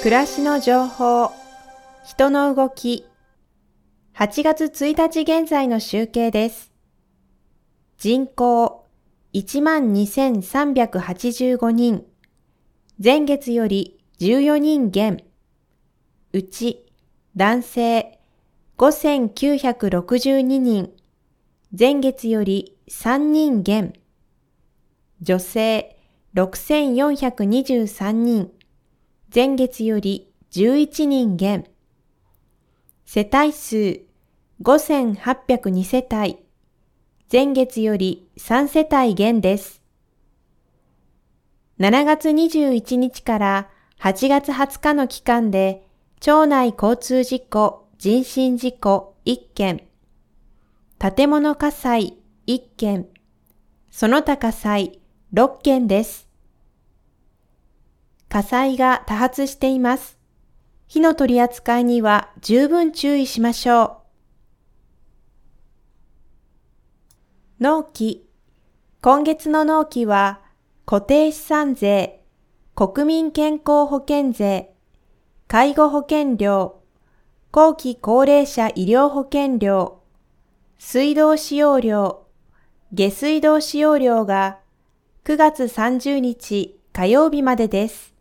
暮らしの情報、人の動き、8月1日現在の集計です。人口12,385人、前月より14人減。うち男性5,962人、前月より3人減。女性6,423人、前月より11人減。世帯数5,802世帯、前月より3世帯減です。7月21日から8月20日の期間で、町内交通事故、人身事故1件、建物火災1件、その他火災6件です。火災が多発しています。火の取り扱いには十分注意しましょう。納期。今月の納期は、固定資産税、国民健康保険税、介護保険料、後期高齢者医療保険料、水道使用料、下水道使用料が9月30日火曜日までです。